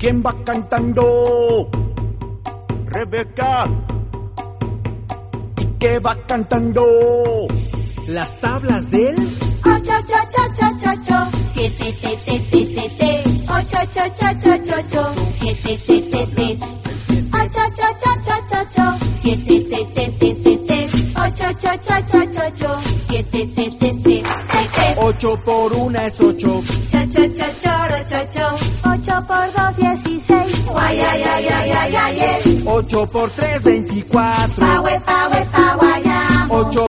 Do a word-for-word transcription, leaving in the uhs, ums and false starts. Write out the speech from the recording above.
¿Quién va cantando? Rebeca. ¿Y qué va cantando? Las tablas del ocho, ocho, ocho, ocho, ocho, siete, te, te, te, te, te, ocho, ocho, ocho, ocho, ocho, siete, te, te, te, ocho, ocho, ocho, ocho, ocho, siete, te, te, te, te, te, ocho, ocho, ocho, ocho, ocho, siete, te, te, te, te, te. Ocho por una es ocho. Cha, cha, cha, choro, cho, cho. Ocho por dos, dieciséis. Guay, ay, ay, ay, ay, ay, ay. Ocho por tres, veinticuatro. Pa, we, pa, we, pa, guayamo. Ocho